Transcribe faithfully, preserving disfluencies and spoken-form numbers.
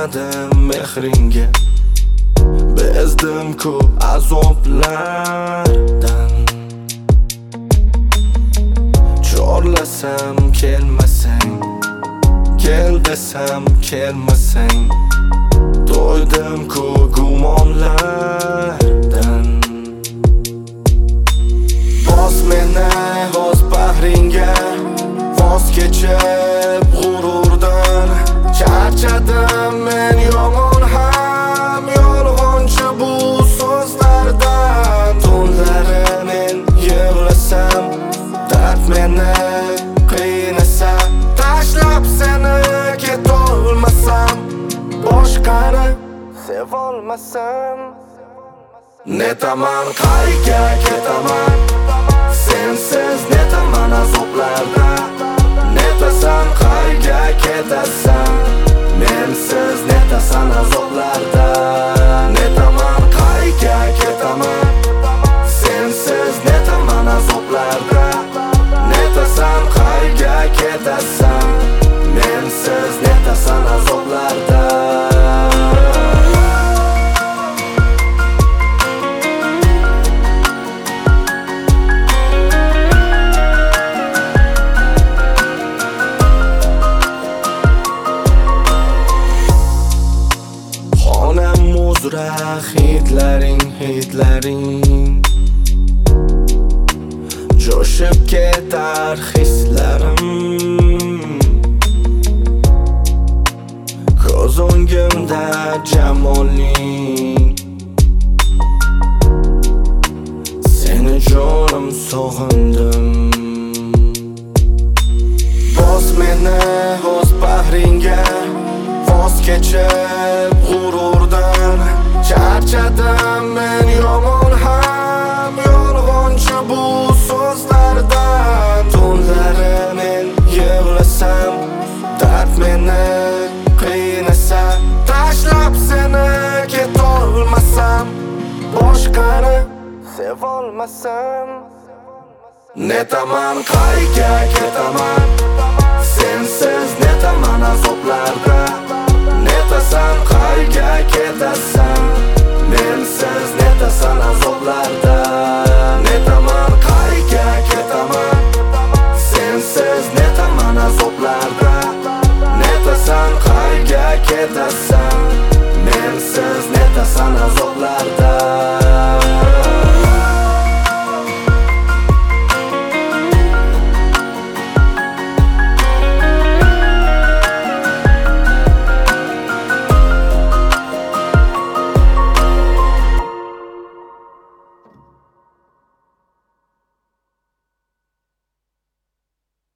yetmadim mehringga, bezdim ko'p azoblardan. Chorlasam kelmasang, kel desam kelmasang, to'ydim ko'p gumonlardan. Bos meni o'z bag'ringga, voz kechib g'ururdan. Charchadim men yomon ham yolg'onchi bu so'zlardan. Tunlari men yig'lasam, dard meni qiynasa, tashlab seni ketolmasam, boshqani sevolmasam, netaman qayga ketaman, sensiz netaman azoblarda. Netasan qayga ketasan, mensiz netasan azoblarda. Netaman qayga ketaman, sensiz netaman azoblarda. Netasan qayga ketasan, mensiz netasan azoblarda. Hidlaring, hidlaring jo'shib ketar hislarim. Ko'z o'ngimda jamoling, seni jonim sog'indim. Bos meni o'z bag'ringga, voz kechib g'ururdan. Charchadim men yomon ham yolg'onchi bu so'zlardan. Tunlari men yig'lasam, dard meni qiynasa, tashlab seni ketolmasam, boshqani sevolmasam, netaman qayga ketaman, sensiz netaman azoblarda.